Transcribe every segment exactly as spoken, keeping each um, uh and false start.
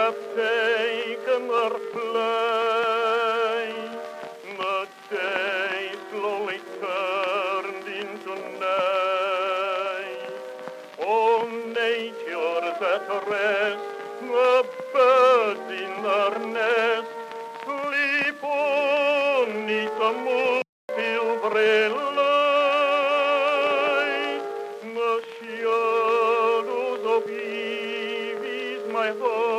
have taken their place. The day slowly turned into night. Oh, nature's at rest, the birds in their nest sleep beneath the moon-silvery light. The shadows of eve is my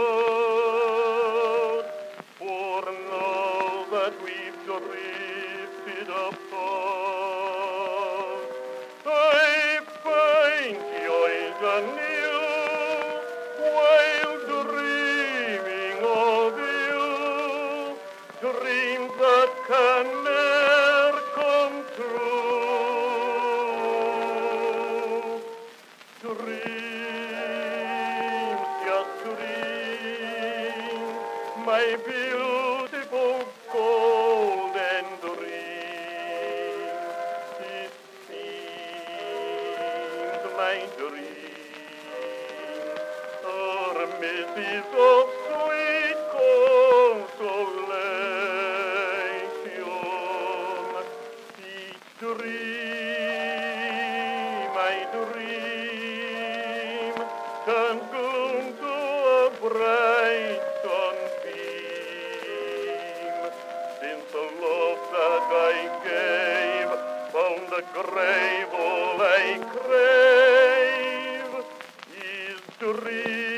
heart, for now that we've drifted apart, I find joys anew while dreaming of you, dreams that can ne'er come true. Dreams, just dreams, my beautiful golden dreams. It seems my dreams are misses of sweet consolation. Each dream I dream turns gloom to a bright sunbeam. Since the love that I gave found the grave, all I crave is dream.